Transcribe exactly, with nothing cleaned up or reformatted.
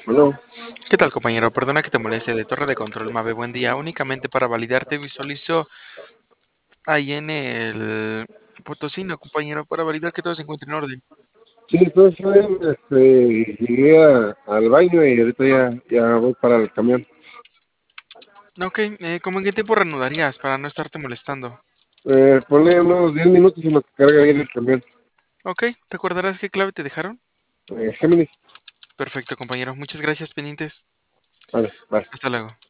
Bueno, ¿Qué tal, compañero? Perdona que te moleste de Torre de Control Mave. Buen día. Únicamente para validarte visualizo ahí en el Potosino, compañero, para validar que todo se encuentre en orden. sí, pues bien, este, llegué a- al baño y ahorita ya, ya voy para el camión. Ok, eh, ¿cómo en qué tiempo reanudarías para no estarte molestando? Eh, ponle unos diez minutos en lo que carga bien el camión. Ok, ¿recordarás qué clave te dejaron? Eh, Géminis, Perfecto, compañero. Muchas gracias, pendientes. vale, vale. Hasta luego.